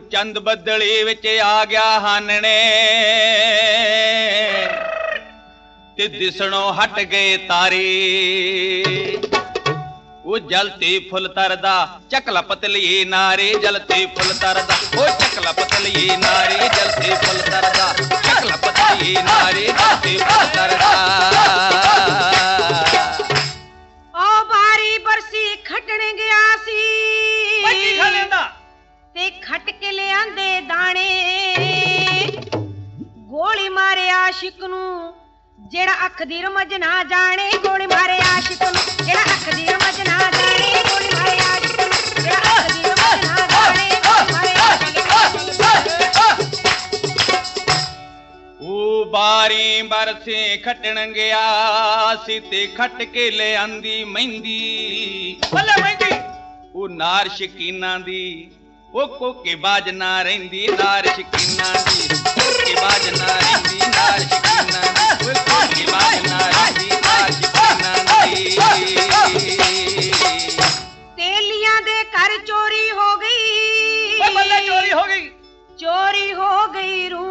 ਚੰਦ ਬੱਦਲੀ ਵਿੱਚ ਆ ਗਿਆ ਹਾਨਣੇ ਤੇ ਦਿਸਣੋਂ ਹਟ ਗਏ ਤਾਰੇ। ਉਹ ਜਲਤੀ ਫੁੱਲ ਤਰਦਾ ਚੱਕਲਾ ਪਤਲੀਏ ਨਾਰੇ, ਜਲਤੀ ਫੁੱਲ ਤਰਦਾ ਉਹ ਚੱਕਲਾ ਪਤਲੀਏ ਨਾਰੇ, ਜਲਤੀ ਫੁੱਲ ਤਰਦਾ ਚੱਕਲਾ ਪਤਲੀਏ ਨਾਰੇ, ਜਲਤੀ ਫੁੱਲ ਤਰਦਾ। ਉਹ ਬਾਰੀ ਬਰਸੀ ਖੱਟਣ ਗਿਆ ਸੀ ਕੀ ਖਾ ਲੈਂਦਾ ਤੇ ਖੱਟ ਕੇ ਲਿਆਂਦੇ ਦਾਣੇ। ਗੋਲੀ ਮਾਰੇ ਆਸ਼ਿਕ ਨੂੰ ਜਿਹੜਾ ਅੱਖ ਦੀ ਰਮਜ ਨਾ ਜਾਣੇ, ਗੋਲੀ ਮਾਰੇ ਆਸ਼ਿਕ ਨੂੰ ਜਿਹੜਾ ਅੱਖ ਦੀ ਰਮਜ ਨਾ ਜਾਣੇ, ਗੋਲੀ ਮਾਰੇ ਆਸ਼ਿਕ ਨੂੰ ਜਿਹੜਾ ਅੱਖ ਦੀ ਰਮਜ ਨਾ ਜਾਣੇ, ਗੋਲੀ ਮਾਰੇ ਆਸ਼ਿਕ ਨੂੰ। ਉਹ ਬਾਰੀ ਬਰਸੇ ਖੱਟਣ ਗਿਆ ਸੀ ਤੇ ਖੱਟ ਕੇ ਲਿਆਂਦੀ ਮਹਿੰਦੀ। ਬੱਲੇ ਮਹਿੰਦੀ ਉਹ ਨਾਰ ਸ਼ਕੀਨਾਂ ਦੀ ਉਹ ਕੋਕੇ ਬਾਜ ਨਾ ਰਹਿੰਦੀ, ਨਾਰ ਸ਼ਕੀਨਾਂ ਦੀ ਕੋਕੇ ਬਾਜ ਨਾ ਰਹਿੰਦੀ, ਨਾਰ ਸ਼ਕੀਨਾਂ ਦੀ ਉਹ ਕੋਕੇ ਬਾਜ ਨਾ ਰਹਿੰਦੀ, ਨਾਰ ਸ਼ਕੀਨਾਂ ਦੀ। ਤੇਲੀਆਂ ਦੇ ਘਰ ਚੋਰੀ ਹੋ ਗਈ, ਬੱਲੇ ਚੋਰੀ ਹੋ ਗਈ, ਚੋਰੀ ਹੋ ਗਈ ਰੂ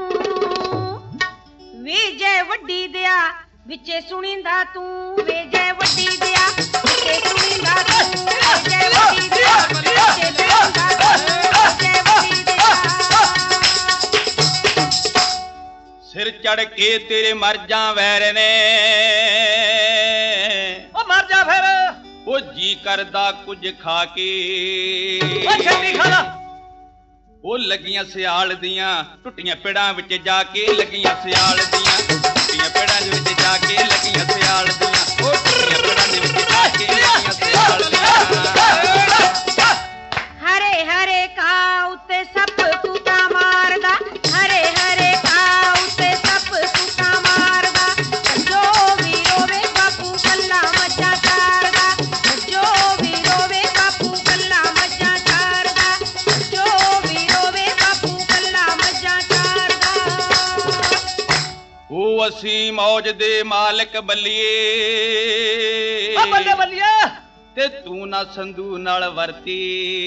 ਵੇ ਜੈ ਵੱਡੀ ਦਿਆ ਵਿੱਚੇ ਸੁਣੀਂਦਾ ਤੂੰ, ਵੇ ਜੈ ਵੱਡੀ ਦਿਆ ਵਿੱਚੇ ਸੁਣੀਂਦਾ ਤੂੰ, ਵੇ ਜੈ ਵੱਡੀ ਦਿਆ ਵਿੱਚੇ ਸੁਣੀਂਦਾ ਤੂੰ, ਜੈ ਵੱਡੀ ਦਿਆ। ਸਿਰ ਚੜ ਕੇ ਤੇਰੇ ਮਰ ਜਾ ਵੈਰ ਨੇ, ਉਹ ਮਰ ਜਾ ਫਿਰ, ਉਹ ਜੀ ਕਰਦਾ ਕੁਝ ਖਾ ਕੇ, ਉਹ ਛੇਤੀ ਖਾ ਲਾ। ਉਹ ਲੱਗੀਆਂ ਸਿਆਲ ਦੀਆਂ ਟੁੱਟੀਆਂ ਪੇੜਾਂ ਵਿੱਚ ਜਾ ਕੇ, ਲੱਗੀਆਂ ਸਿਆਲ ਦੀਆਂ ਟੁੱਟੀਆਂ ਪੇੜਾਂ ਦੇ ਵਿੱਚ ਜਾ ਕੇ, ਲੱਗੀਆਂ ਸਿਆਲ ਦੀਆਂ ਉਹ ਟੁੱਟੀਆਂ ਪੇੜਾਂ ਦੇ ਵਿੱਚ ਜਾ ਕੇ, ਲੱਗੀਆਂ ਸਿਆਲ ਦੀਆਂ। ਹਰੇ ਹਰੇ ਕਾ ਉੱਤੇ ਸੱਪ ਤੂਤਾ ਮਾਰਦਾ, ਹਰੇ ਹਰੇ ਕਾ ਉੱਤੇ ਸੱਪ ਤੂਤਾ ਮਾਰਦਾ। ਜੋ ਵੀ ਰੋਵੇ ਬਾਪੂ ਕੱਲਾ ਮੱਝਾਂ ਚਾਰਦਾ, ਜੋ ਵੀ ਰੋਵੇ ਬਾਪੂ ਕੱਲਾ ਮੱਝਾਂ ਚਾਰਦਾ, ਜੋ ਵੀ ਰੋਵੇ ਬਾਪੂ ਕੱਲਾ ਮੱਝਾਂ ਚਾਰਦਾ। ਉਹ ਅਸੀਂ ਮੌਜ ਦੇ ਮਾਲਕ ਬੱਲੀਏ, ਉਹ ਬੱਲੇ ਬੱਲੀਏ ਤੇ ਤੂੰ ਨਾ ਸੰਧੂ ਨਾਲ ਵਰਤੀ।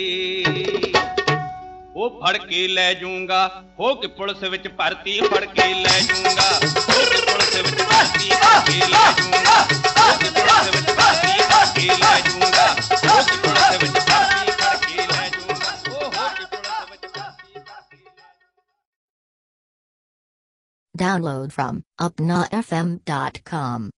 ਉਹ ਫੜ ਕੇ ਲੈ ਜਾਊਂਗਾ ਹੋ ਕੇ ਪੁਲਿਸ ਵਿੱਚ ਭਰਤੀ, ਫੜ ਕੇ ਲੈ ਜਾਊਂਗਾ ਹੋ ਕੇ ਪੁਲਿਸ ਵਿੱਚ ਭਰਤੀ, ਫੜ ਕੇ ਲੈ ਜਾਊਂਗਾ ਹੋ ਕੇ ਪੁਲਿਸ ਵਿੱਚ ਭਰਤੀ, ਫੜ ਕੇ ਲੈ ਜਾਊਂਗਾ ਹੋ ਕੇ ਪੁਲਿਸ ਵਿੱਚ ਭਰਤੀ, ਫੜ ਕੇ ਲੈ ਜਾਊਂਗਾ ਉਹ ਹੋ ਕੇ ਪੁਲਿਸ ਵਿੱਚ ਭਰਤੀ। Download from upnafm.com.